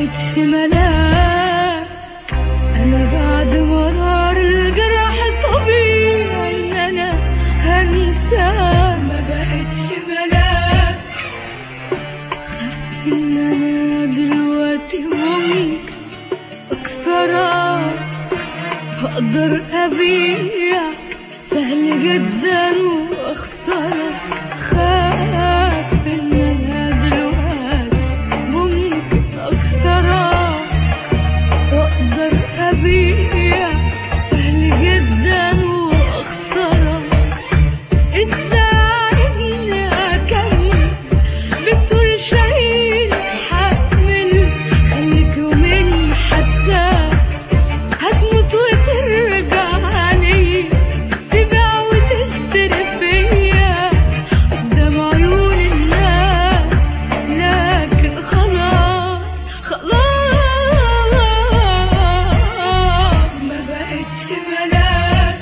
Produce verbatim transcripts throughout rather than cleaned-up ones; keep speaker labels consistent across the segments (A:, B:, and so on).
A: بقتش ملاك. أنا بعد مرار الجرح طبيعي إن أنا هنساك. ما بقتش ملاك، خاف إن أنا دلوقتي ممكن أكسرك. هقدر أبيعك سهل جدا وأخسرك. خاف إن أنا دلوقتي ممكن أكسرك وأقدر أبيعك سهل جدا وأخسرك. إزاي عايزني أكمل بتقول شايل حمل؟ خليك يومين حساس هتموت وترجعني تبيع وتشتري فيا قدام عيون الناس. لكن خلاص خلاص ما بقتش ملاك.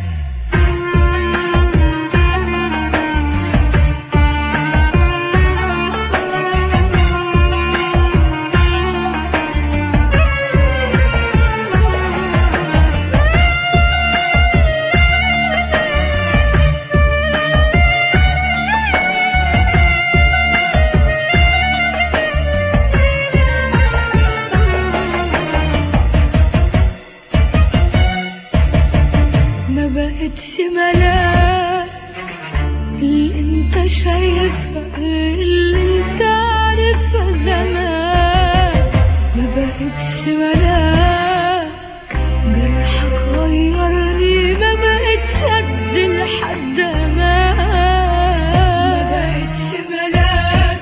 A: ما بقتش ملاك. اللي انت شايفها غير اللي انت عارفها زمان. ما بقتش ملاك، جرحك غيرني ما بقتش قد لحد ما. ما بقتش ملاك،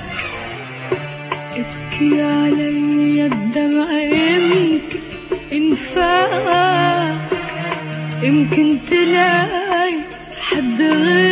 A: ابكي عليا الدمع يمكن ينفعك. يمكن تلاقي حد غير